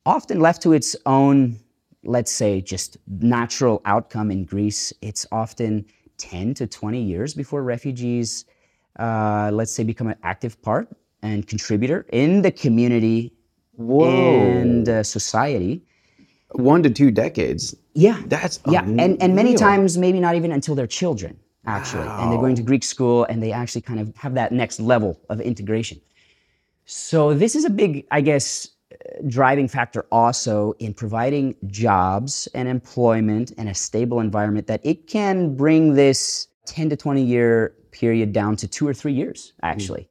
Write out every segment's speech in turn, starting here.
often left to its own, let's say, just natural outcome in Greece, it's often 10 to 20 years before refugees, let's say, become an active part and contributor in the community and Whoa. society. 1 to 2 decades. Yeah, That's yeah, and many unreal. times maybe not even until they're children, actually, and they're going to Wow. Greek school and they actually kind of have that next level of integration. So this is a big, I guess, driving factor also in providing jobs and employment and a stable environment that it can bring this 10 to 20 year period down to 2 or 3 years, actually.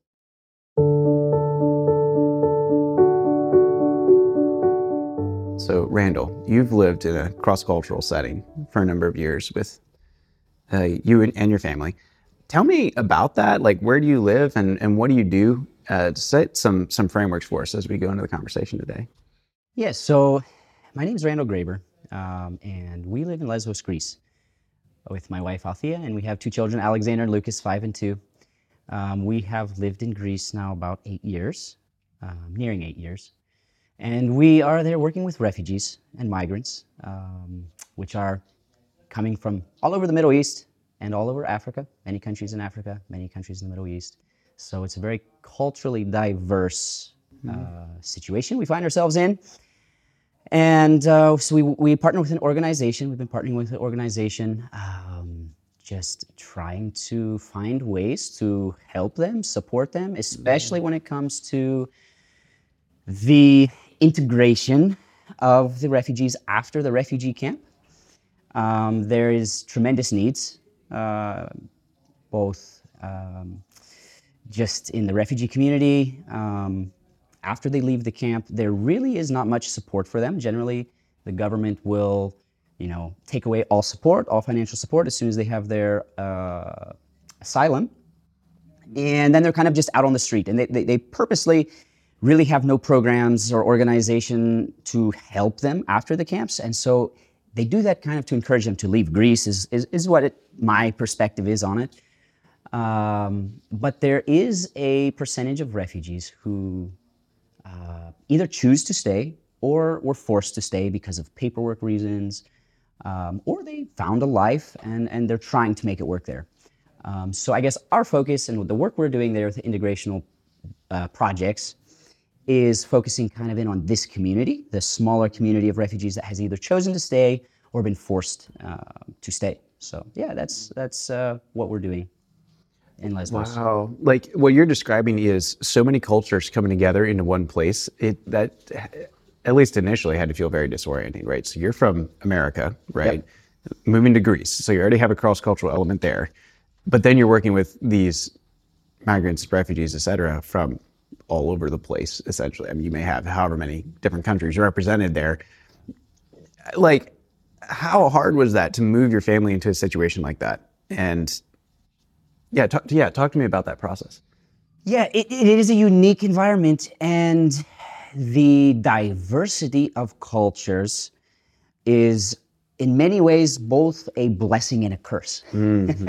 So, Randall, you've lived in a cross-cultural setting for a number of years with you and your family. Tell me about that. Like, where do you live and what do you do? To set some frameworks for us as we go into the conversation today. Yes, so my name is Randall Graber, and we live in Lesbos, Greece, with my wife Althea, and we have two children, Alexander and Lucas, 5 and 2. We have lived in Greece now about 8 years, nearing 8 years. And we are there working with refugees and migrants, which are coming from all over the Middle East and all over Africa, many countries in Africa, many countries in the Middle East. So it's a very culturally diverse situation we find ourselves in. And so we partner with an organization. We've been partnering with an organization, just trying to find ways to help them, support them, especially when it comes to the integration of the refugees after the refugee camp. There is tremendous needs, both just in the refugee community. After they leave the camp, there really is not much support for them. Generally, the government will, take away all support, all financial support as soon as they have their asylum. And then they're kind of just out on the street. And they purposely really have no programs or organization to help them after the camps. And so they do that kind of to encourage them to leave Greece is what my perspective is on it. But there is a percentage of refugees who either choose to stay or were forced to stay because of paperwork reasons, or they found a life and they're trying to make it work there. So I guess our focus and the work we're doing there with the integrational projects is focusing kind of in on this community, the smaller community of refugees that has either chosen to stay or been forced to stay. So yeah, that's what we're doing in Lesbos. Wow. Like what you're describing is so many cultures coming together into one place. That at least initially had to feel very disorienting, right? So you're from America, right? Yep. Moving to Greece. So you already have a cross-cultural element there. But then you're working with these migrants, refugees, et cetera, from all over the place, essentially. I mean, you may have however many different countries represented there. Like, how hard was that to move your family into a situation like that? And talk to me about that process. Yeah, it is a unique environment, and the diversity of cultures is in many ways both a blessing and a curse. Mm-hmm.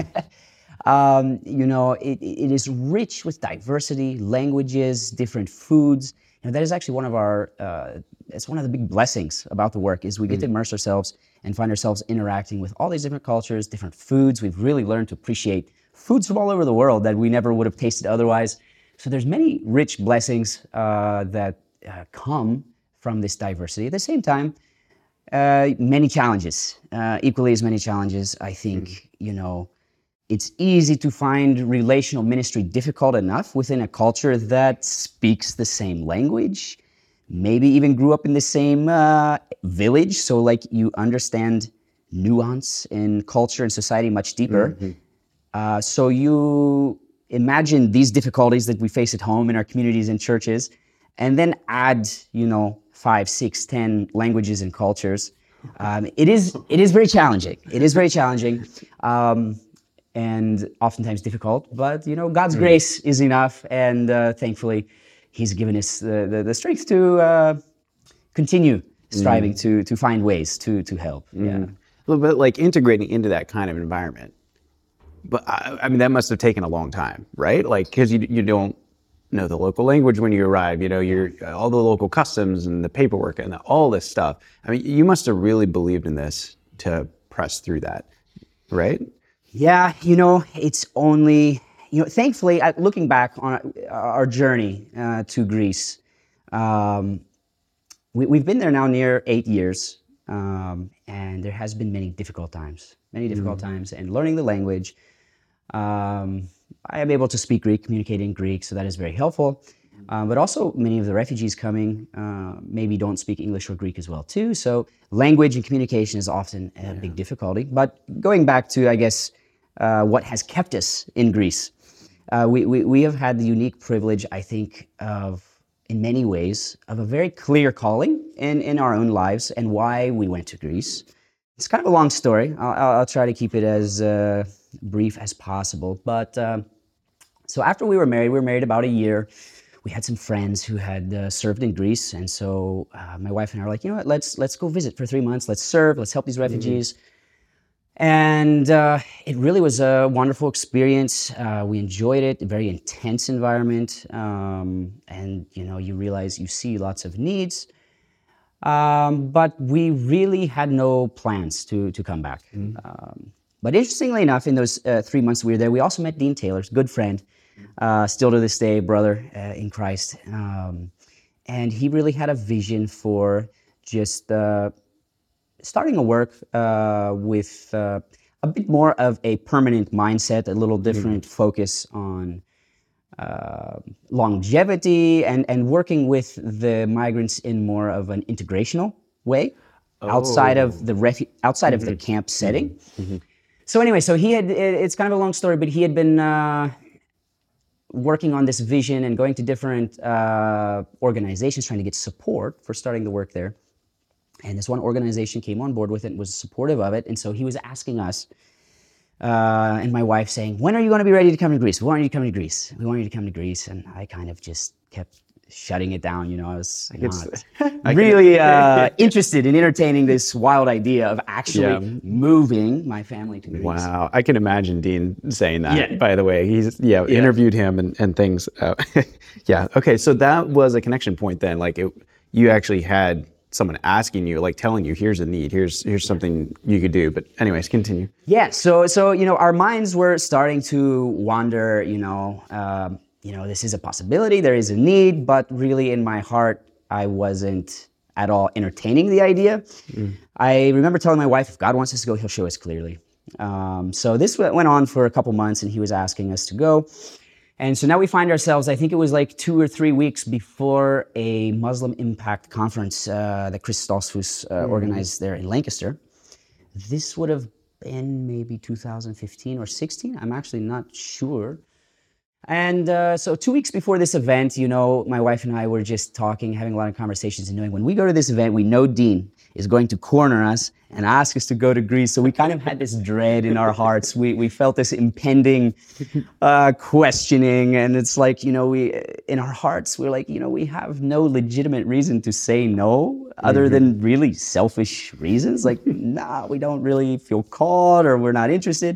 It is rich with diversity, languages, different foods. That is actually one of it's one of the big blessings about the work is we get to immerse ourselves and find ourselves interacting with all these different cultures, different foods. We've really learned to appreciate foods from all over the world that we never would have tasted otherwise. So there's many rich blessings that come from this diversity. At the same time, many challenges, equally as many challenges. I think, it's easy to find relational ministry difficult enough within a culture that speaks the same language, maybe even grew up in the same village. So like you understand nuance in culture and society much deeper. Mm-hmm. So you imagine these difficulties that we face at home in our communities and churches, and then add, 5, 6, 10 languages and cultures. It is very challenging. It is very challenging. And oftentimes difficult, but God's grace is enough, and thankfully, He's given us the strength to continue striving to find ways to help. Yeah, a little bit like integrating into that kind of environment. But I mean, that must have taken a long time, right? Like, because you don't know the local language when you arrive, you know, all the local customs and the paperwork and all this stuff. I mean, you must have really believed in this to press through that, right? Yeah, it's only, thankfully, looking back on our journey to Greece, um, we've been there now near 8 years, and there has been many difficult times, and learning the language. I am able to speak Greek, communicate in Greek, so that is very helpful. But also, many of the refugees coming maybe don't speak English or Greek as well too. So language and communication is often a big difficulty. But going back to, I guess, what has kept us in Greece, we have had the unique privilege, I think, of, in many ways, of a very clear calling in our own lives and why we went to Greece. It's kind of a long story. I'll try to keep it as brief as possible. But so after we were married about a year. We had some friends who had served in Greece, and so my wife and I were like, you know what, let's go visit for 3 months. Let's serve. Let's help these refugees. And it really was a wonderful experience. We enjoyed it. A very intense environment, and you realize you see lots of needs. But we really had no plans to come back. But interestingly enough, in those 3 months we were there, we also met Dean Taylor, good friend, still to this day, brother in Christ. And he really had a vision for just starting a work with a bit more of a permanent mindset, a little different focus on longevity and working with the migrants in more of an integrational way outside of the camp setting. So anyway, it's kind of a long story, but he had been working on this vision and going to different organizations trying to get support for starting the work there. And this one organization came on board with it and was supportive of it. And so he was asking us and my wife saying, when are you going to be ready to come to Greece? When are you coming to Greece? We want you to come to Greece. And I kind of just kept shutting it down. I was not really interested in entertaining this wild idea of actually moving my family to Greece. Wow. I can imagine Dean saying that, by the way. He's interviewed him and things. Yeah. Okay. So that was a connection point then. Like you actually had someone asking you, like telling you, here's a need, here's something you could do. But anyways, continue. Yeah. So our minds were starting to wander, this is a possibility, there is a need, but really in my heart, I wasn't at all entertaining the idea. I remember telling my wife, if God wants us to go, he'll show us clearly. So this went on for a couple months and he was asking us to go. And so now we find ourselves, I think it was like 2 or 3 weeks before a Muslim Impact Conference that Chris Stoltzfus organized there in Lancaster. This would have been maybe 2015 or 16. I'm actually not sure. And so 2 weeks before this event, my wife and I were just talking, having a lot of conversations and knowing when we go to this event, we know Dean is going to corner us and ask us to go to Greece. So we kind of had this dread in our hearts. We felt this impending questioning. And it's like, we in our hearts, we're like, we have no legitimate reason to say no other than really selfish reasons. Like, nah, we don't really feel called or we're not interested.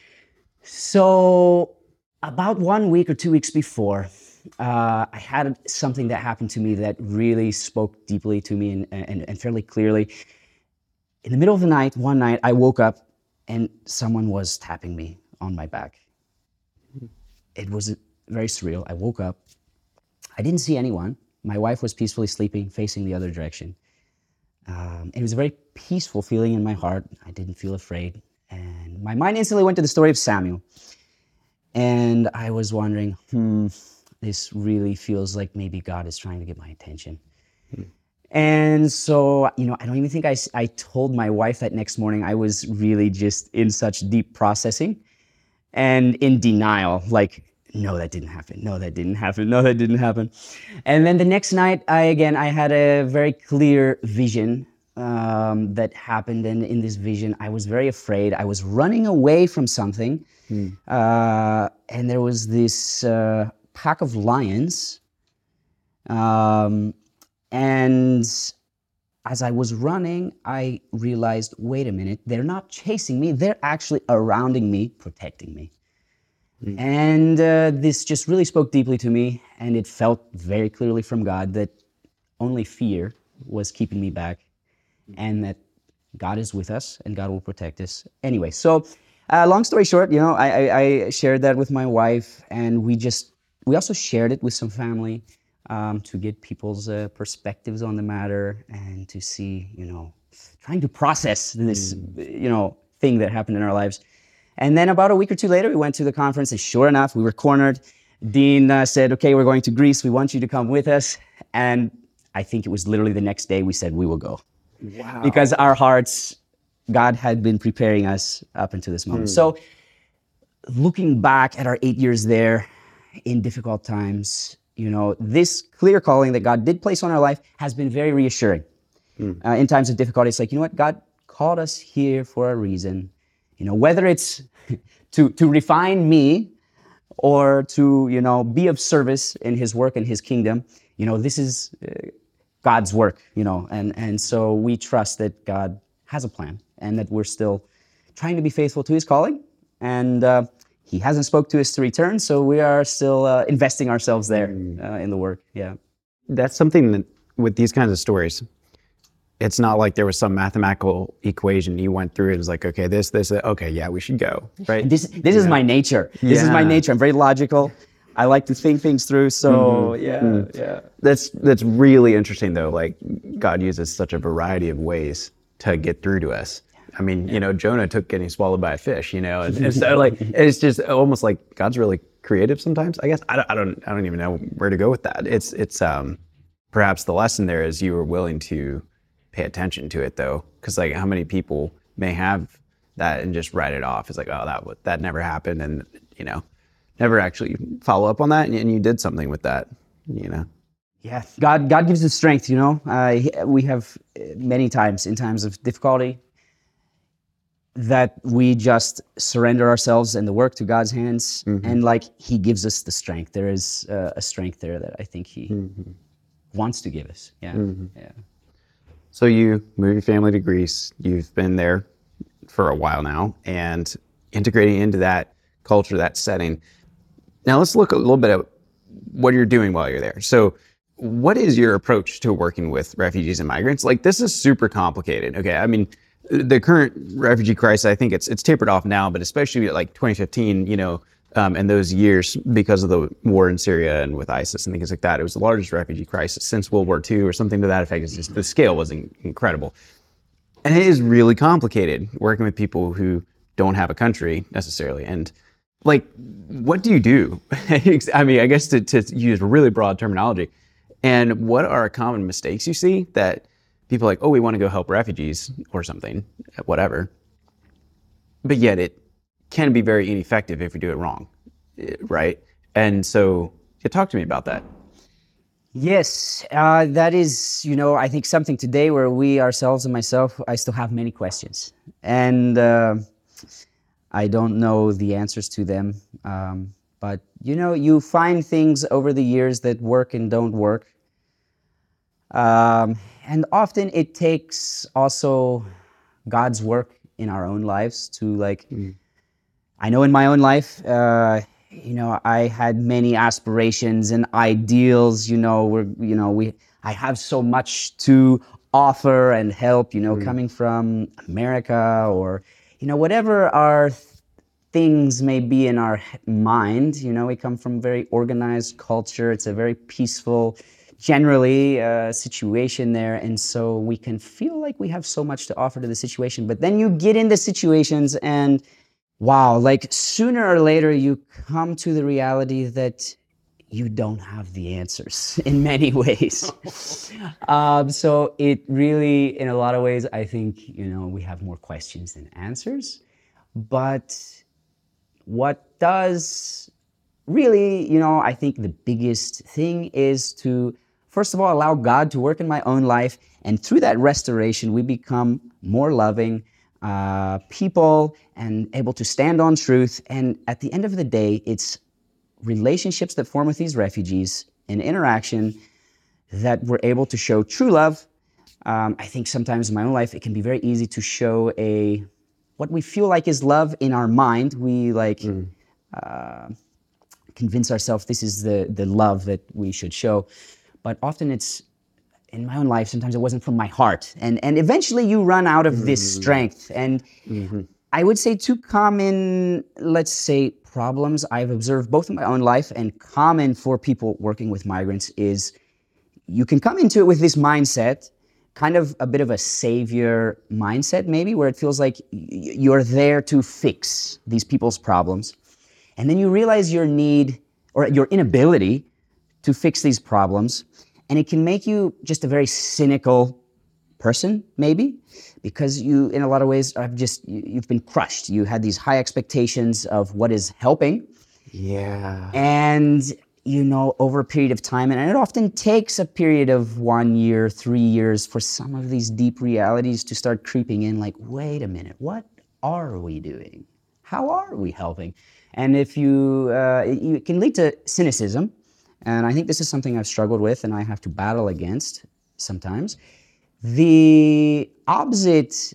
So about 1 week or 2 weeks before, I had something that happened to me that really spoke deeply to me and fairly clearly. In the middle of the night, one night, I woke up and someone was tapping me on my back. It was very surreal. I woke up. I didn't see anyone. My wife was peacefully sleeping, facing the other direction. It was a very peaceful feeling in my heart. I didn't feel afraid. And my mind instantly went to the story of Samuel. And I was wondering, this really feels like maybe God is trying to get my attention. And so, I don't even think I told my wife that next morning. I was really just in such deep processing and in denial, like, no, that didn't happen. No, that didn't happen. No, that didn't happen. And then the next night, I had a very clear vision that happened. And in this vision, I was very afraid. I was running away from something. And there was this pack of lions. And as I was running, I realized, wait a minute, they're not chasing me. They're actually surrounding me, protecting me. And this just really spoke deeply to me, and it felt very clearly from God that only fear was keeping me back, and that God is with us and God will protect us. Anyway, so long story short, I shared that with my wife, and we also shared it with some family to get people's perspectives on the matter and to see, trying to process this, thing that happened in our lives. And then about a week or two later, we went to the conference, and sure enough, we were cornered. Dean said, "Okay, we're going to Greece. We want you to come with us." And I think it was literally the next day we said we will go. Wow. Because our hearts, God had been preparing us up until this moment. So looking back at our 8 years there in difficult times, this clear calling that God did place on our life has been very reassuring. In times of difficulty, it's like, God called us here for a reason. Whether it's to refine me or to, be of service in his work and his kingdom, this is God's work, and so we trust that God has a plan and that we're still trying to be faithful to his calling, and he hasn't spoke to us to return, so we are still investing ourselves there in the work. Yeah. That's something that with these kinds of stories, it's not like there was some mathematical equation you went through and it was like, okay, this, okay, yeah, we should go, right? This is my nature. This is my nature. I'm very logical. I like to think things through. So yeah. That's really interesting though. Like God uses such a variety of ways to get through to us. I mean, Jonah took getting swallowed by a fish, and so like it's just almost like God's really creative sometimes. I guess I don't even know where to go with that. It's perhaps the lesson there is you were willing to pay attention to it though, because like how many people may have that and just write it off. It's like, oh, that never happened, and never actually follow up on that, and you did something with that. Yeah, God gives us strength. We have many times in times of difficulty that we just surrender ourselves and the work to God's hands, and like he gives us the strength. There is a strength there that I think he wants to give us. Yeah, yeah. So you moved your family to Greece. You've been there for a while now, and integrating into that culture, that setting. Now let's look a little bit at what you're doing while you're there. So what is your approach to working with refugees and migrants? Like this is super complicated. Okay, I mean, the current refugee crisis, I think it's tapered off now, but especially like 2015, and those years because of the war in Syria and with ISIS and things like that, it was the largest refugee crisis since World War II or something to that effect. It's just, the scale was incredible. And it is really complicated working with people who don't have a country necessarily. And like, what do you do? I mean, I guess to use really broad terminology. And what are common mistakes you see that people are like, oh, we want to go help refugees or something, whatever. But yet it can be very ineffective if we do it wrong, right? And so talk to me about that. Yes, that is, I think something today where we ourselves and myself, I still have many questions. And I don't know the answers to them. But, you find things over the years that work and don't work. And often it takes also God's work in our own lives to I know in my own life, I had many aspirations and ideals, I have so much to offer and help, coming from America or, whatever our things may be in our mind, we come from a very organized culture. It's a very peaceful, generally, situation there. And so we can feel like we have so much to offer to the situation, but then you get into situations and wow, like sooner or later you come to the reality that you don't have the answers in many ways. So it really, in a lot of ways, I think, we have more questions than answers. But what does really, I think the biggest thing is to, first of all, allow God to work in my own life. And through that restoration, we become more loving people and able to stand on truth. And at the end of the day, it's relationships that form with these refugees and interaction that we're able to show true love. I think sometimes in my own life, it can be very easy to show what we feel like is love in our mind. We convince ourselves this is the love that we should show. But often it's, in my own life, sometimes it wasn't from my heart. And eventually you run out of this strength. And I would say two common, let's say, problems I've observed both in my own life and common for people working with migrants is you can come into it with this mindset, kind of a bit of a savior mindset maybe, where it feels like you're there to fix these people's problems. And then you realize your need or your inability to fix these problems. And it can make you just a very cynical person, maybe, because you, in a lot of ways, you've been crushed. You had these high expectations of what is helping. Yeah. And, over a period of time, and it often takes a period of 1 year, 3 years for some of these deep realities to start creeping in, like, wait a minute, what are we doing? How are we helping? And if it can lead to cynicism. And I think this is something I've struggled with and I have to battle against sometimes. The opposite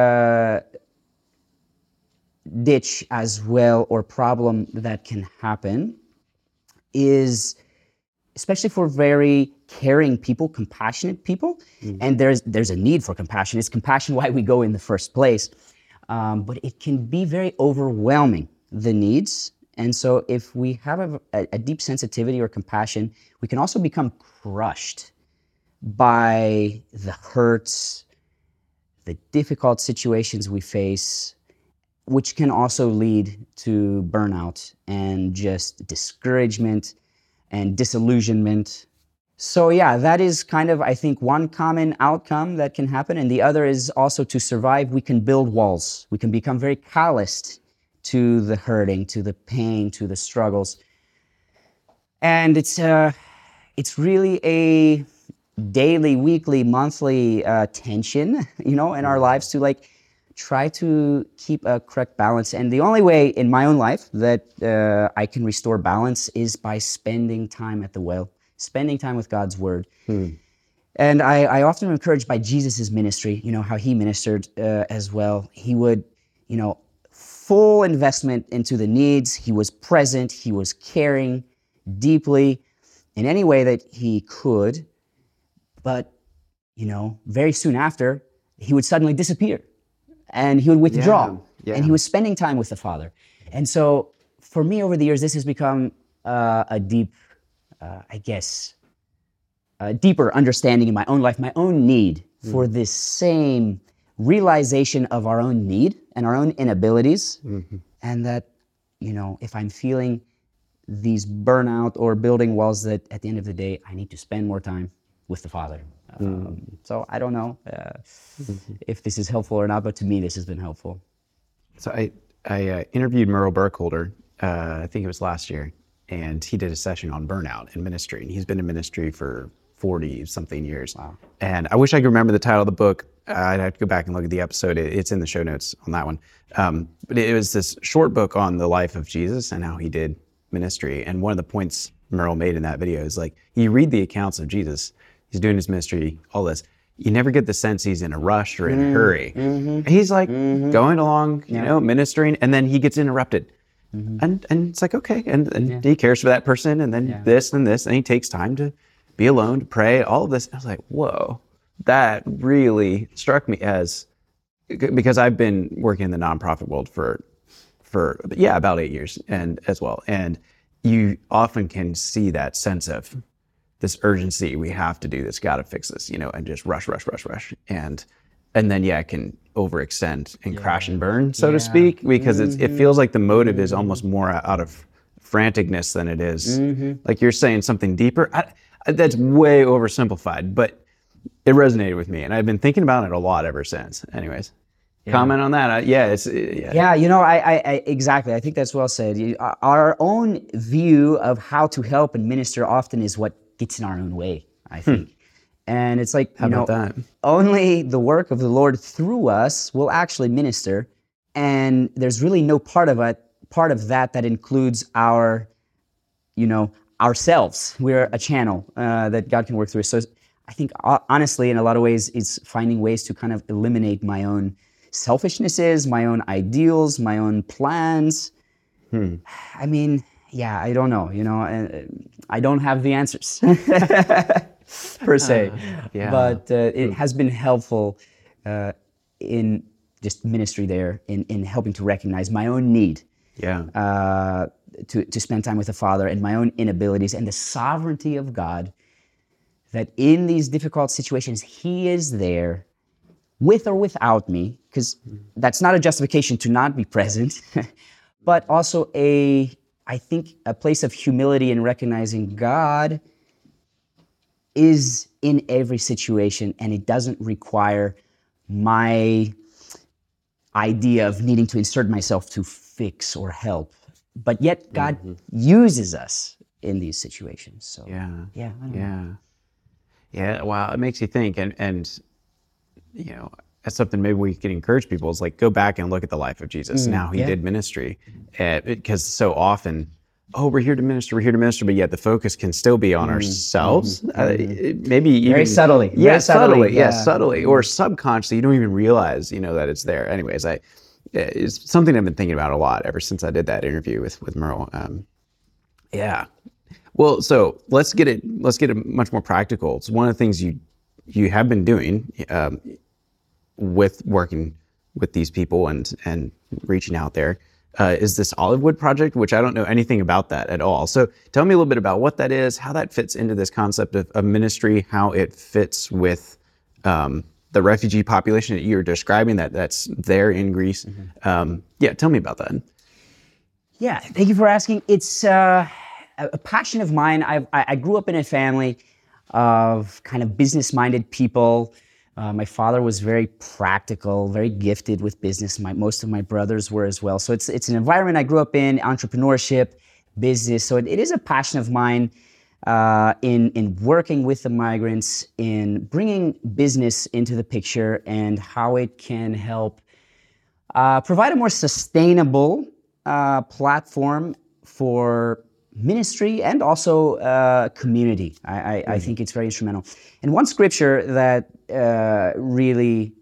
ditch as well, or problem that can happen, is especially for very caring people, compassionate people, and there's a need for compassion. It's compassion why we go in the first place. But it can be very overwhelming, the needs. And so if we have a deep sensitivity or compassion, we can also become crushed by the hurts, the difficult situations we face, which can also lead to burnout and just discouragement and disillusionment. So yeah, that is kind of, I think, one common outcome that can happen. And the other is also, to survive, we can build walls. We can become very calloused to the hurting, to the pain, to the struggles. And it's really a daily, weekly, monthly tension, in our lives, to try to keep a correct balance. And the only way in my own life that I can restore balance is by spending time at the well, spending time with God's word. And I often am encouraged by Jesus' ministry, how he ministered as well. He would, full investment into the needs. He was present. He was caring deeply in any way that he could. But, very soon after, he would suddenly disappear and he would withdraw. Yeah. And he was spending time with the Father. And so for me over the years, this has become a deep, deeper understanding in my own life, my own need for this same realization of our own need and our own inabilities. And that, if I'm feeling these burnout or building walls, that at the end of the day, I need to spend more time with the Father. So I don't know if this is helpful or not, but to me, this has been helpful. So I interviewed Merle Burkholder, I think it was last year, and he did a session on burnout in ministry. And he's been in ministry for 40-something years. Wow. And I wish I could remember the title of the book. I'd have to go back and look at the episode. It's in the show notes on that one. But it was this short book on the life of Jesus and how he did ministry. And one of the points Merle made in that video is you read the accounts of Jesus, he's doing his ministry, all this. You never get the sense he's in a rush or in a hurry. He's going along, ministering, and then he gets interrupted. And it's okay. And he cares for that person, and then this and this, and he takes time to be alone, to pray, all of this. I was like, whoa, that really struck me because I've been working in the nonprofit world for about 8 years and as well. And you often can see that sense of this urgency. We have to do this, got to fix this, and just rush. And then, it can overextend and crash and burn, so to speak, because it feels like the motive is almost more out of franticness than it is. Like you're saying something deeper. That's way oversimplified, but it resonated with me, and I've been thinking about it a lot ever since. Anyways, comment on that. I exactly. I think that's well said. Our own view of how to help and minister often is what gets in our own way, I think. And it's How about that? Only the work of the Lord through us will actually minister, and there's really no part of that includes our, ourselves. We're a channel that God can work through. So I think, honestly, in a lot of ways, it's finding ways to kind of eliminate my own selfishnesses, my own ideals, my own plans, I mean, yeah, I don't know. I don't have the answers per se, yeah. but it has been helpful in just ministry there in helping to recognize my own need Yeah. to spend time with the Father and my own inabilities and the sovereignty of God. That in these difficult situations, He is there with or without me, because that's not a justification to not be present, but also I think, a place of humility in recognizing God is in every situation and it doesn't require my idea of needing to insert myself to fix or help. But yet God uses us in these situations. So Yeah. yeah, I don't know. Yeah. Yeah. Wow. It makes you think. And that's something maybe we can encourage people is like, go back and look at the life of Jesus and how he yeah. did ministry. Because so often, oh, we're here to minister, but yet the focus can still be on ourselves. Maybe even Very subtly. Yeah, Very subtly. Yeah, subtly or subconsciously. You don't even realize, that it's there. Anyways, it's something I've been thinking about a lot ever since I did that interview with Merle. Yeah. Well, so let's get it much more practical. It's one of the things you have been doing with working with these people and reaching out there is this Olivewood project, which I don't know anything about that at all. So tell me a little bit about what that is, how that fits into this concept of ministry, how it fits with the refugee population that you're describing that's there in Greece. Yeah, tell me about that. Yeah, thank you for asking. It's a passion of mine. I grew up in a family of kind of business-minded people. My father was very practical, very gifted with business. Most of my brothers were as well. So it's an environment I grew up in, entrepreneurship, business. So it is a passion of mine in working with the migrants, in bringing business into the picture and how it can help provide a more sustainable platform for ministry and also community. I think it's very instrumental. And one scripture that really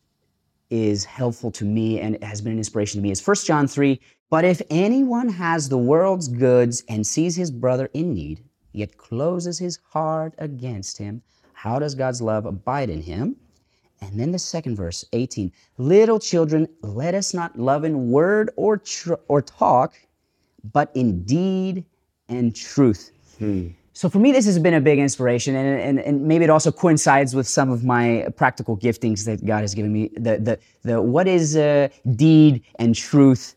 is helpful to me and has been an inspiration to me is 1 John 3. But if anyone has the world's goods and sees his brother in need, yet closes his heart against him, how does God's love abide in him? And then the second verse, 18. Little children, let us not love in word or talk, but in deed and truth. So for me, this has been a big inspiration, and maybe it also coincides with some of my practical giftings that God has given me. The what is deed and truth.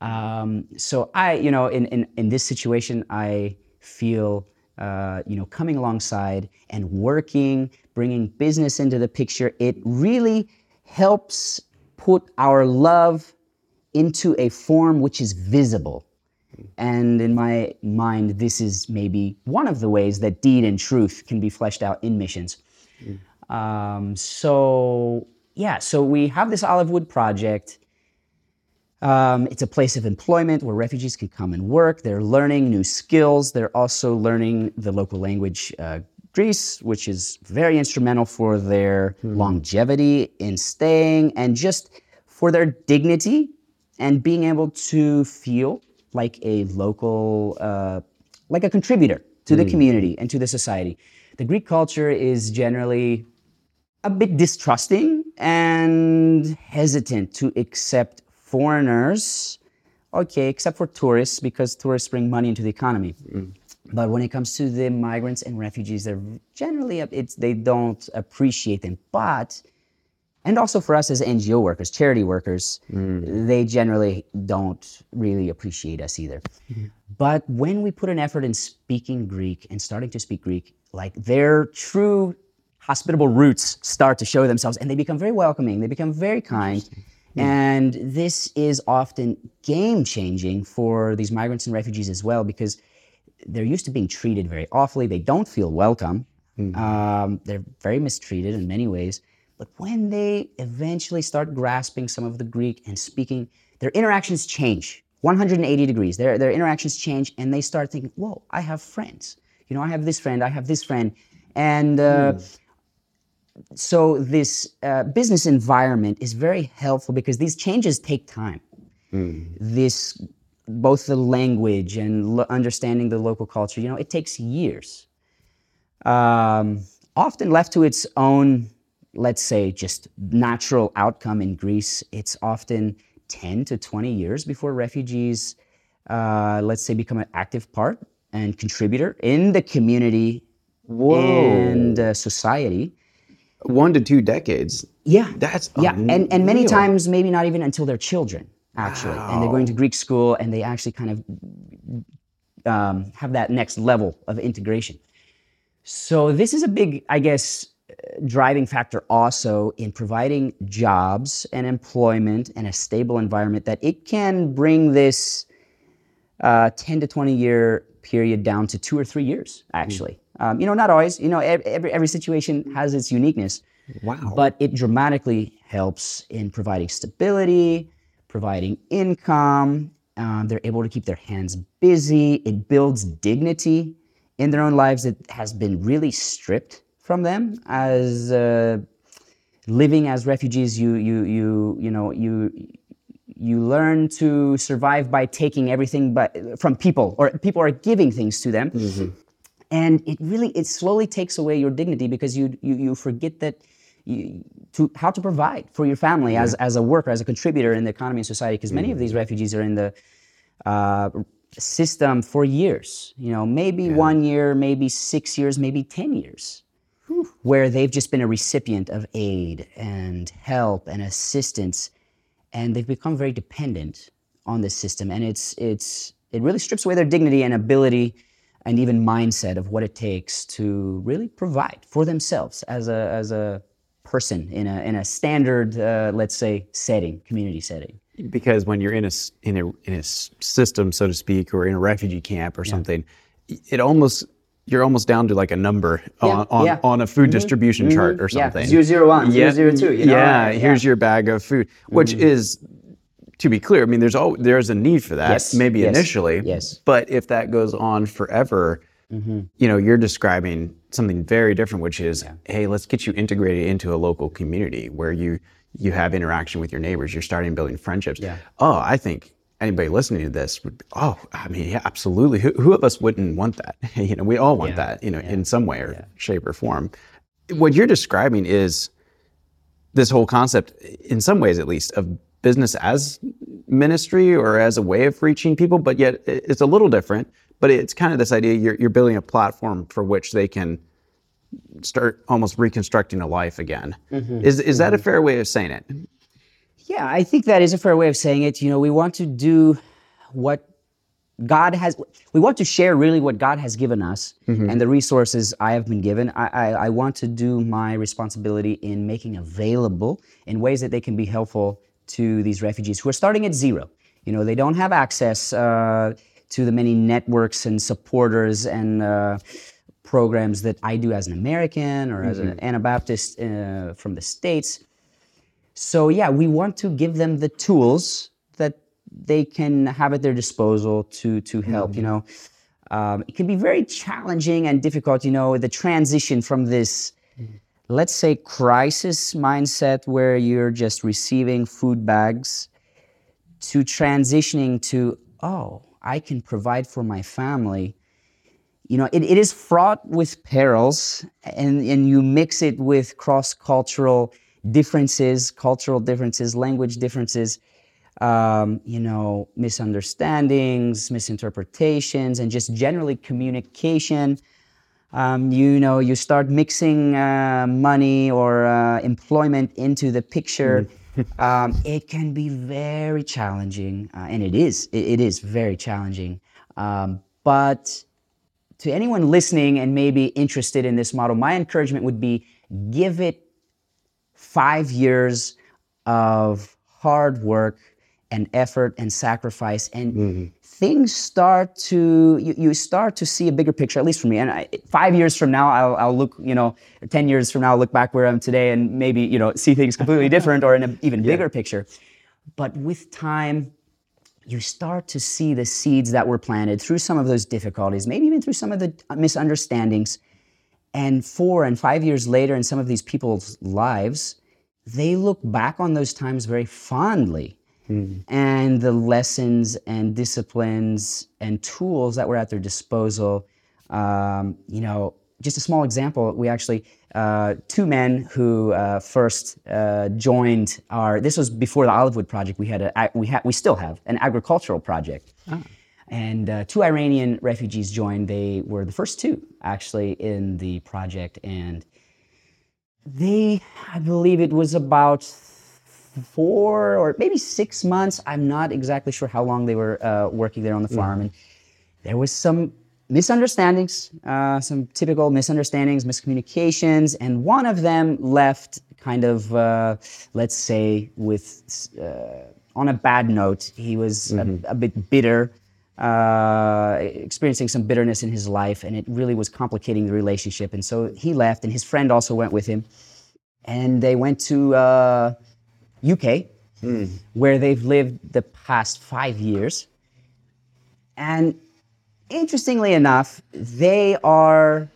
So I, in this situation, I feel coming alongside and working, bringing business into the picture. It really helps put our love into a form which is visible. And in my mind, this is maybe one of the ways that deed and truth can be fleshed out in missions. So we have this Olivewood project. It's a place of employment where refugees can come and work. They're learning new skills. They're also learning the local language, Greece, which is very instrumental for their longevity in staying and just for their dignity and being able to feel like a local, like a contributor to the community and to the society. The Greek culture is generally a bit distrusting and hesitant to accept foreigners, okay, except for tourists, because tourists bring money into the economy. But when it comes to the migrants and refugees, they're generally, they don't appreciate them. And also for us as NGO workers, charity workers, they generally don't really appreciate us either. But when we put an effort in speaking Greek and starting to speak Greek, like their true hospitable roots start to show themselves and they become very welcoming, they become very kind. And this is often game-changing for these migrants and refugees as well, because they're used to being treated very awfully. They don't feel welcome. They're very mistreated in many ways. But when they eventually start grasping some of the Greek and speaking, their interactions change 180 degrees. Their interactions change and they start thinking, whoa, I have friends. I have this friend, I have this friend. And so this business environment is very helpful because these changes take time. This both the language and understanding the local culture, it takes years. Often left to its own, let's say, just natural outcome in Greece, it's often 10 to 20 years before refugees, let's say, become an active part and contributor in the community and society. 1 to 2 decades. Yeah. That's and many unreal. times maybe not even until they're children, actually. And they're going to Greek school and they actually kind of have that next level of integration. So this is a big, I guess, driving factor also in providing jobs and employment and a stable environment, that it can bring this 10 to 20 year period down to 2 or 3 years, actually. Not always, every situation has its uniqueness. Wow. But it dramatically helps in providing stability, providing income. They're able to keep their hands busy. It builds dignity in their own lives that has been really stripped from them as living as refugees. You learn to survive by taking everything from people, or people are giving things to them. Mm-hmm. And it slowly takes away your dignity, because you forget that how to provide for your family as a worker, as a contributor in the economy and society, because many of these refugees are in the system for years, maybe 1 year, maybe 6 years, maybe 10 years, where they've just been a recipient of aid and help and assistance, and they've become very dependent on this system. And it really strips away their dignity and ability and even mindset of what it takes to really provide for themselves as a person in a standard, let's say, community setting. Because when you're in a system, so to speak, or in a refugee camp or something, you're almost down to like a number on a food distribution chart or something. 001, 002. Here's your bag of food, which is, to be clear, I mean, there's a need for that, maybe initially. Yes. But if that goes on forever, you're describing something very different, which is, hey, let's get you integrated into a local community where you have interaction with your neighbors. You're starting building friendships. Yeah. Oh, I think anybody listening to this would, absolutely. Who of us wouldn't want that? We all want that, in some way or shape or form. What you're describing is this whole concept, in some ways at least, of business as ministry or as a way of reaching people, but yet it's a little different. But it's kind of this idea you're building a platform for which they can start almost reconstructing a life again. Is that a fair way of saying it? Yeah, I think that is a fair way of saying it. We want to do what we want to share really what God has given us and the resources I have been given. I want to do my responsibility in making available in ways that they can be helpful to these refugees who are starting at zero. They don't have access to the many networks and supporters and programs that I do as an American or as an Anabaptist from the States. So we want to give them the tools that they can have at their disposal to help. It can be very challenging and difficult, the transition from this, let's say, crisis mindset where you're just receiving food bags to transitioning to, I can provide for my family. It is fraught with perils, and you mix it with cross-cultural differences, cultural differences, language differences, misunderstandings, misinterpretations, and just generally communication. You start mixing money or employment into the picture. It can be very challenging, and it is very challenging. But to anyone listening and maybe interested in this model, my encouragement would be, give it 5 years of hard work and effort and sacrifice, and things start to, you start to see a bigger picture, at least for me. And 5 years from now, I'll look, 10 years from now, I'll look back where I'm today and maybe, see things completely different or in an even bigger picture. But with time, you start to see the seeds that were planted through some of those difficulties, maybe even through some of the misunderstandings. And 4 and 5 years later in some of these people's lives, they look back on those times very fondly and the lessons and disciplines and tools that were at their disposal. Just a small example, we actually, two men who first joined this was before the Olivewood Project, we still have an agricultural project. And two Iranian refugees joined. They were the first two actually in the project, and I believe it was about 4 or maybe 6 months. I'm not exactly sure how long they were working there on the farm. And there was some misunderstandings, some typical misunderstandings, miscommunications. And one of them left kind of, let's say, on a bad note. He was a bit bitter, experiencing some bitterness in his life, and it really was complicating the relationship. And so he left, and his friend also went with him. And they went to UK, where they've lived the past 5 years. And interestingly enough, they are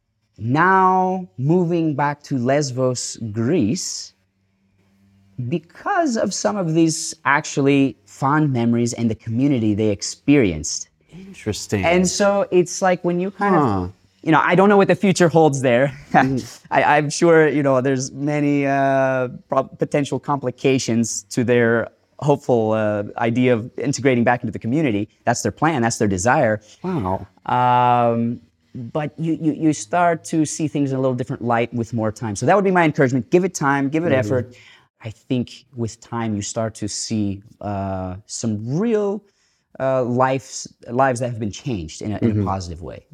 now moving back to Lesbos, Greece, because of some of these actually fond memories and the community they experienced. Interesting. And so it's like when you kind of, I don't know what the future holds there. I'm sure, there's many potential complications to their hopeful idea of integrating back into the community. That's their plan. That's their desire. Wow. But you start to see things in a little different light with more time. So that would be my encouragement. Give it time. Give it effort. I think with time you start to see some real lives that have been changed in a positive way.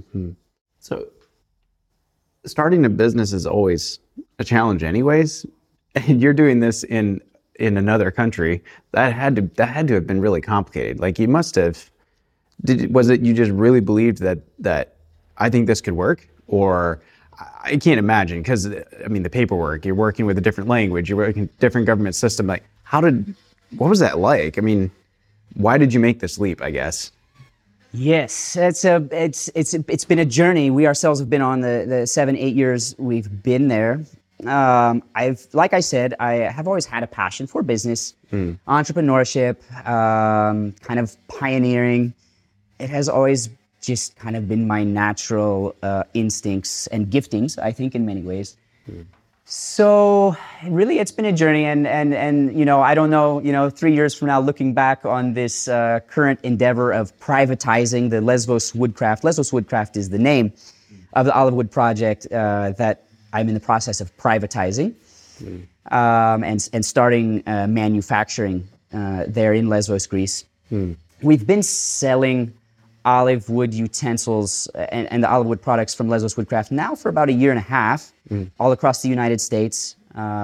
So starting a business is always a challenge anyways, and you're doing this in another country. That had to have been really complicated. Like you must have, was it you just really believed that I think this could work? Or I can't imagine, because I mean the paperwork, you're working with a different language, you're working with a different government system. Like what was that like? I mean, why did you make this leap, I guess? Yes, it's been a journey. We ourselves have been on the 7-8 years we've been there. Like I said, I have always had a passion for business, entrepreneurship, kind of pioneering. It has always just kind of been my natural instincts and giftings, I think, in many ways. So really, it's been a journey, and I don't know, 3 years from now, looking back on this current endeavor of privatizing the Lesbos Woodcraft. Lesbos Woodcraft is the name of the Olivewood Project that I'm in the process of privatizing and starting manufacturing there in Lesbos, Greece. We've been selling olive wood utensils and the olive wood products from Lesbos Woodcraft now for about 1.5 years, all across the United States.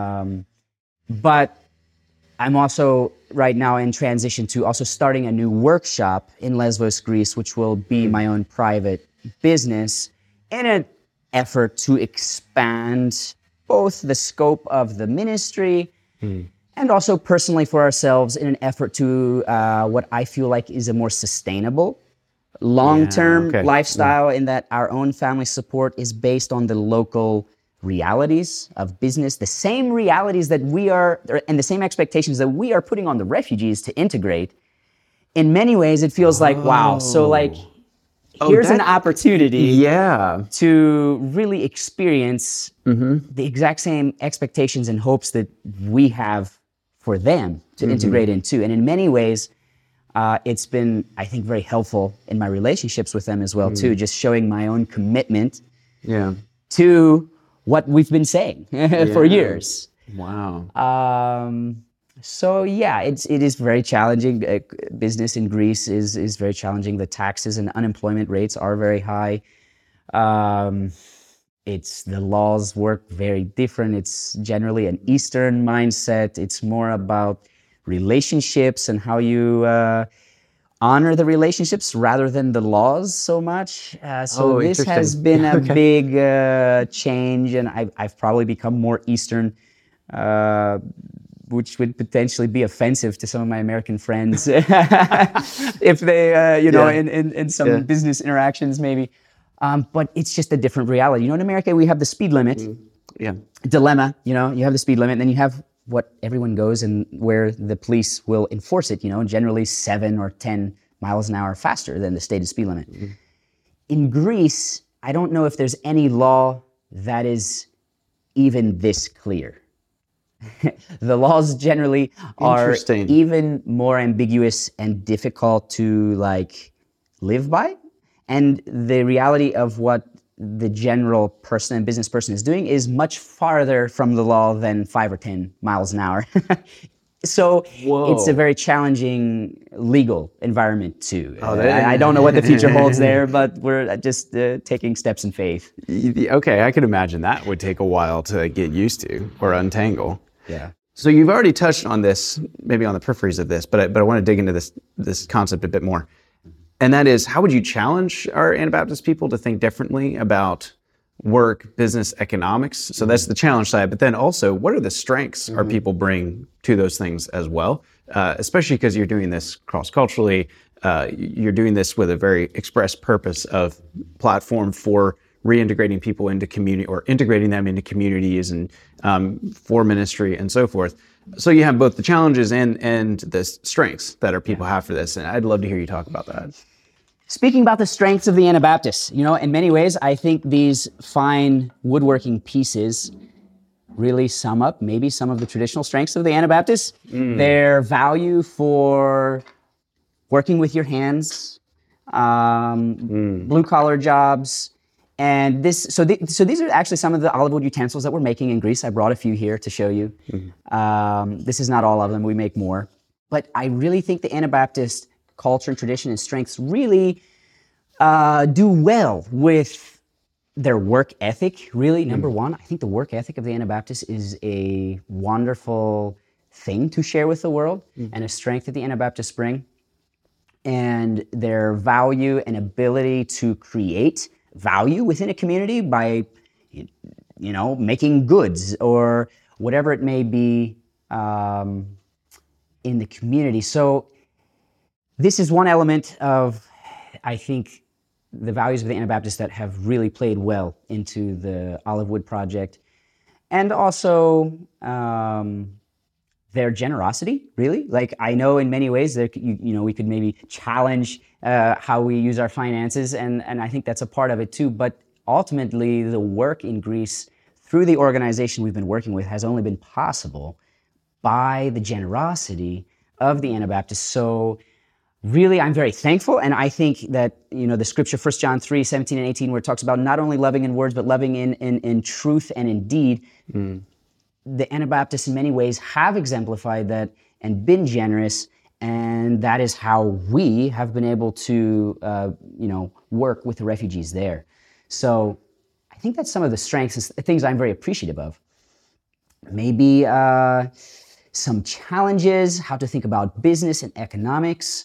But I'm also right now in transition to also starting a new workshop in Lesbos, Greece, which will be my own private business in an effort to expand both the scope of the ministry and also personally for ourselves in an effort to what I feel like is a more sustainable long-term lifestyle, in that our own family support is based on the local realities of business, the same realities that we are, and the same expectations that we are putting on the refugees to integrate. In many ways, it feels like, wow, so like, here's an opportunity to really experience the exact same expectations and hopes that we have for them to integrate into. And in many ways, it's been, I think, very helpful in my relationships with them as well, too, just showing my own commitment to what we've been saying for years. Wow. So yeah, it is very challenging. Business in Greece is very challenging. The taxes and unemployment rates are very high. The laws work very different. It's generally an Eastern mindset. It's more about relationships and how you honor the relationships rather than the laws so much. So this has been a big change, and I've probably become more Eastern, which would potentially be offensive to some of my American friends if they, in some business interactions maybe. But it's just a different reality. In America, we have the speed limit dilemma. You have the speed limit, and then you have what everyone goes and where the police will enforce it, generally 7 or 10 miles an hour faster than the stated speed limit. In Greece, I don't know if there's any law that is even this clear. The laws generally are Interesting. even more ambiguous and difficult to live by. And the reality of what the general person and business person is doing is much farther from the law than 5 or 10 miles an hour. So it's a very challenging legal environment too. I don't know what the future holds there, but we're just taking steps in faith. Okay, I could imagine that would take a while to get used to or untangle. Yeah. So you've already touched on this, maybe on the peripheries of this, but I want to dig into this concept a bit more. And that is, how would you challenge our Anabaptist people to think differently about work, business, economics? So that's the challenge side. But then also, what are the strengths our people bring to those things as well? Especially because you're doing this cross-culturally. You're doing this with a very express purpose of platform for reintegrating people into community or integrating them into communities and for ministry and so forth. So you have both the challenges and the strengths that our people have for this. And I'd love to hear you talk about that. Speaking about the strengths of the Anabaptists, in many ways, I think these fine woodworking pieces really sum up maybe some of the traditional strengths of the Anabaptists. Their value for working with your hands, blue-collar jobs, and this. So these are actually some of the olive wood utensils that we're making in Greece. I brought a few here to show you. This is not all of them. We make more. But I really think the Anabaptist culture and tradition and strengths really do well with their work ethic, really. Number one, I think the work ethic of the Anabaptists is a wonderful thing to share with the world and a strength that the Anabaptists bring. And their value and ability to create value within a community by, making goods or whatever it may be in the community. So this is one element of, I think, the values of the Anabaptists that have really played well into the Olive Wood Project. And also their generosity, really. I know in many ways that we could maybe challenge how we use our finances, and I think that's a part of it too. But ultimately, the work in Greece through the organization we've been working with has only been possible by the generosity of the Anabaptists. So really, I'm very thankful, and I think that the scripture 1 John 3, 17 and 18, where it talks about not only loving in words, but loving in truth and in deed, the Anabaptists in many ways have exemplified that and been generous, and that is how we have been able to work with the refugees there. So I think that's some of the strengths and things I'm very appreciative of. Maybe some challenges, how to think about business and economics.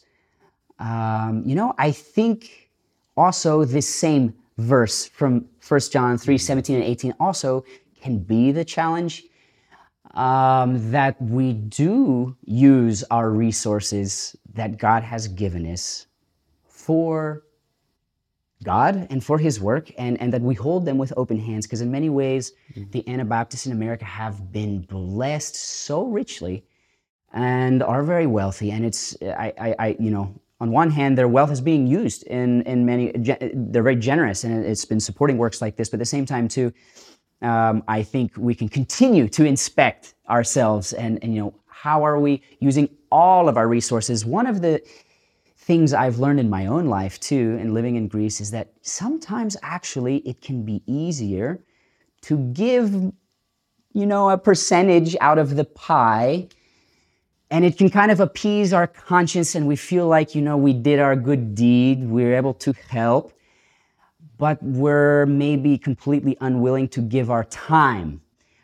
I think also this same verse from 1 John 3, 17 and 18 also can be the challenge, that we do use our resources that God has given us for God and for His work, and that we hold them with open hands, because in many ways, the Anabaptists in America have been blessed so richly and are very wealthy, and it's, on one hand, their wealth is being used in many, they're very generous, and it's been supporting works like this, but at the same time, too, I think we can continue to inspect ourselves and how are we using all of our resources. One of the things I've learned in my own life, too, in living in Greece, is that sometimes actually it can be easier to give, a percentage out of the pie, and it can kind of appease our conscience, and we feel like, we did our good deed, we're able to help, but we're maybe completely unwilling to give our time.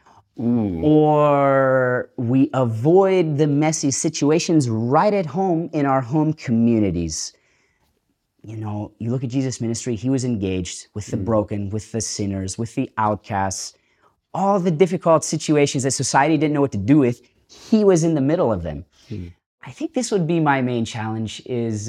Or we avoid the messy situations right at home in our home communities. You look at Jesus' ministry, He was engaged with the broken, with the sinners, with the outcasts, all the difficult situations that society didn't know what to do with. He was in the middle of them. I think this would be my main challenge, is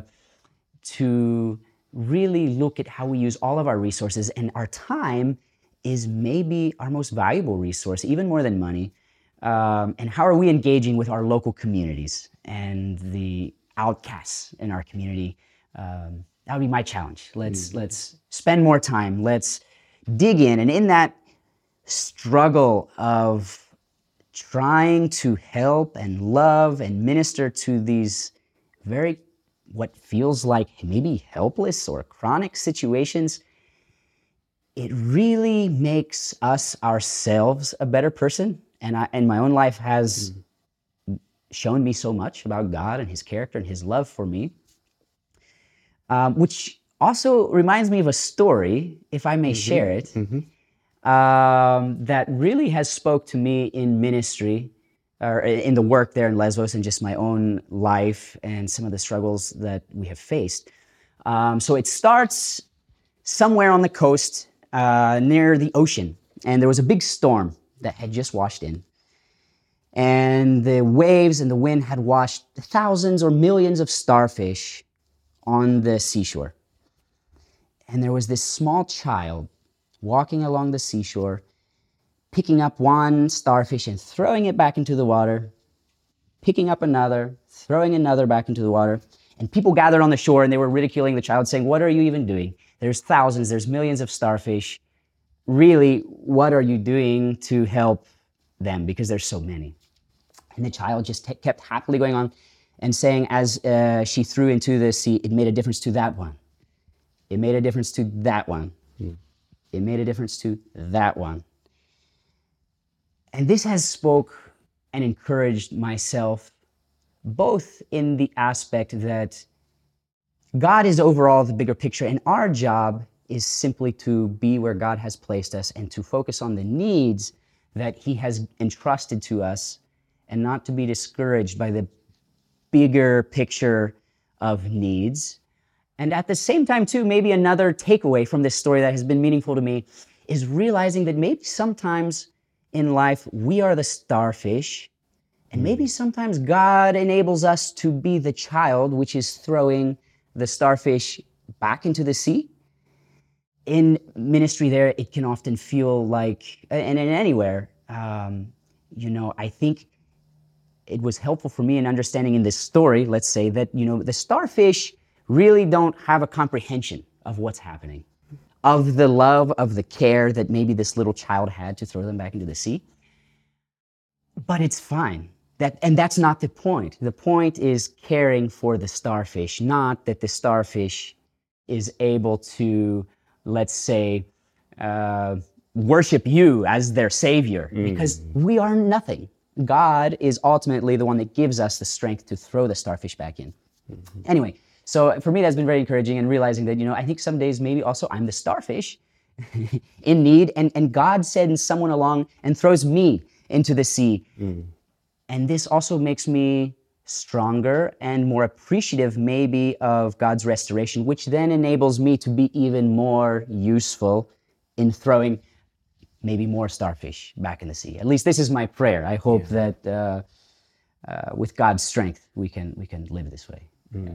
to really look at how we use all of our resources, and our time is maybe our most valuable resource, even more than money. And how are we engaging with our local communities and the outcasts in our community? That would be my challenge. Let's spend more time. Let's dig in. And in that struggle of trying to help and love and minister to these very, what feels like maybe helpless or chronic situations, it really makes us ourselves a better person. And my own life has shown me so much about God and his character and his love for me, which also reminds me of a story, if I may share it, that really has spoke to me in ministry, or in the work there in Lesbos, and just my own life and some of the struggles that we have faced. So it starts somewhere on the coast near the ocean, and there was a big storm that had just washed in. And the waves and the wind had washed thousands or millions of starfish on the seashore. And there was this small child walking along the seashore, picking up one starfish and throwing it back into the water, picking up another, throwing another back into the water. And people gathered on the shore and they were ridiculing the child, saying, "What are you even doing? There's thousands, there's millions of starfish. Really, what are you doing to help them? Because there's so many." And the child just kept happily going on and saying, as she threw into the sea, "It made a difference to that one. It made a difference to that one. It made a difference to that one." And this has spoke and encouraged myself, both in the aspect that God is overall the bigger picture, and our job is simply to be where God has placed us and to focus on the needs that he has entrusted to us, and not to be discouraged by the bigger picture of needs. And at the same time, too, maybe another takeaway from this story that has been meaningful to me is realizing that maybe sometimes in life we are the starfish, and maybe sometimes God enables us to be the child, which is throwing the starfish back into the sea. In ministry there, it can often feel like, and in anywhere, I think it was helpful for me in understanding in this story, let's say, that, the starfish really don't have a comprehension of what's happening, of the love, of the care that maybe this little child had to throw them back into the sea. But it's fine. And that's not the point. The point is caring for the starfish, not that the starfish is able to, let's say, worship you as their savior, because we are nothing. God is ultimately the one that gives us the strength to throw the starfish back in. Anyway, so for me, that's been very encouraging, and realizing that, I think some days maybe also I'm the starfish in need, and God sends someone along and throws me into the sea. And this also makes me stronger and more appreciative maybe of God's restoration, which then enables me to be even more useful in throwing maybe more starfish back in the sea. At least this is my prayer. I hope that with God's strength, we can live this way.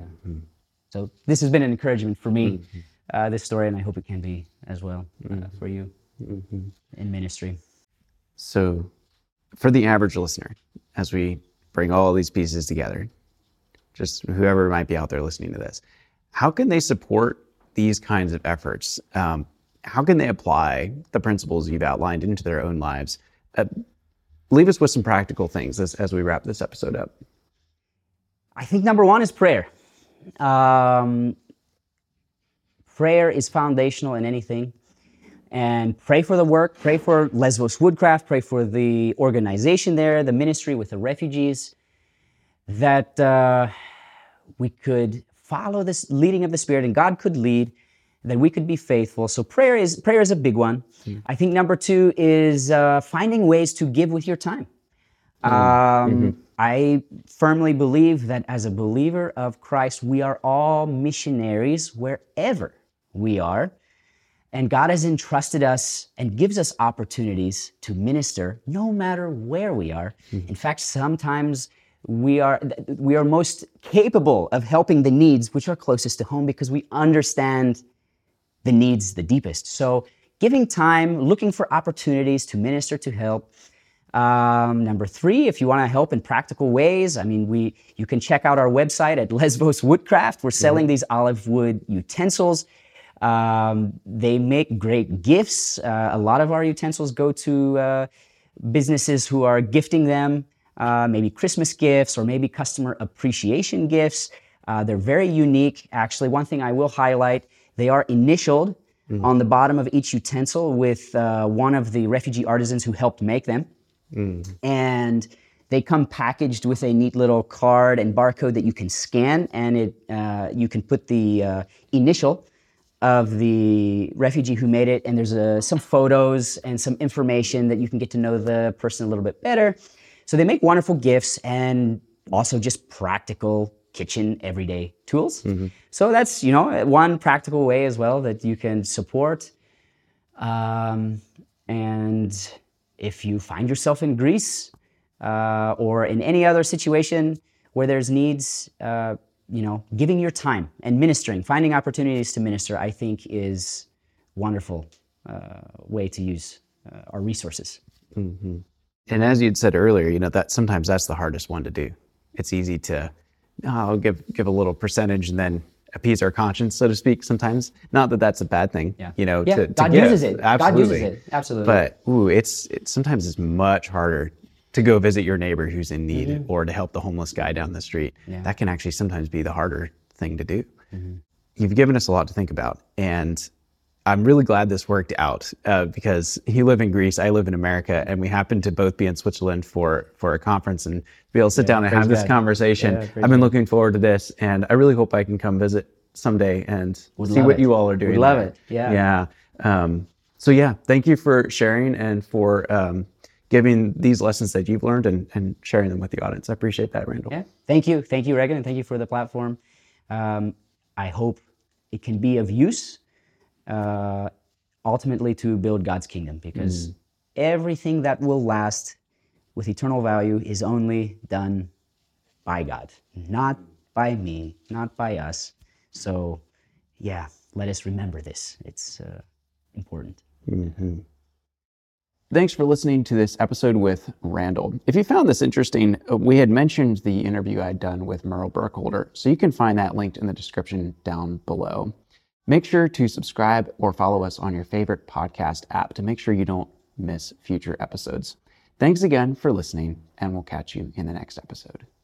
So this has been an encouragement for me, this story, and I hope it can be as well for you in ministry. So for the average listener, as we bring all these pieces together, just whoever might be out there listening to this, how can they support these kinds of efforts? How can they apply the principles you've outlined into their own lives? Leave us with some practical things as we wrap this episode up. I think number one is prayer. Prayer is foundational in anything. And pray for the work, pray for Lesbos Woodcraft, pray for the organization there, the ministry with the refugees, that we could follow this leading of the Spirit, and God could lead, that we could be faithful. So prayer is a big one. I think number two is finding ways to give with your time. I firmly believe that as a believer of Christ, we are all missionaries wherever we are. And God has entrusted us and gives us opportunities to minister no matter where we are. In fact, sometimes we are most capable of helping the needs which are closest to home, because we understand the needs the deepest. So giving time, looking for opportunities to minister, to help. Number 3, if you want to help in practical ways, I mean, you can check out our website at Lesvos Woodcraft. We're selling these olive wood utensils. They make great gifts. A lot of our utensils go to businesses who are gifting them, maybe Christmas gifts or maybe customer appreciation gifts. They're very unique. Actually, one thing I will highlight, they are initialed on the bottom of each utensil with one of the refugee artisans who helped make them. And they come packaged with a neat little card and barcode that you can scan, and you can put the initial of the refugee who made it, and there's some photos and some information that you can get to know the person a little bit better. So they make wonderful gifts and also just practical kitchen everyday tools. So that's, one practical way as well that you can support. And if you find yourself in Greece or in any other situation where there's needs, giving your time and ministering, finding opportunities to minister, I think is wonderful way to use our resources. And as you'd said earlier, that sometimes that's the hardest one to do. It's easy to, I'll give a little percentage and then appease our conscience, so to speak, sometimes. Not that that's a bad thing, to God give. uses it. Absolutely. God uses it. Absolutely. But sometimes it's much harder to go visit your neighbor who's in need or to help the homeless guy down the street. That can actually sometimes be the harder thing to do. You've given us a lot to think about, and I'm really glad this worked out because you live in Greece, I live in America, and we happen to both be in Switzerland for a conference and be able to sit down and have this conversation. I've been looking forward to this, and I really hope I can come visit someday and see what you all are doing. Would love it. Yeah. So thank you for sharing and for giving these lessons that you've learned and sharing them with the audience. I appreciate that, Randall. Yeah. Thank you, Regan, and thank you for the platform. I hope it can be of use. Ultimately to build God's kingdom, because everything that will last with eternal value is only done by God, not by me, not by us. So let us remember this. It's important. Thanks for listening to this episode with Randall. If you found this interesting, we had mentioned the interview I'd done with Merle Burkholder, so you can find that linked in the description down below. Make sure to subscribe or follow us on your favorite podcast app to make sure you don't miss future episodes. Thanks again for listening, and we'll catch you in the next episode.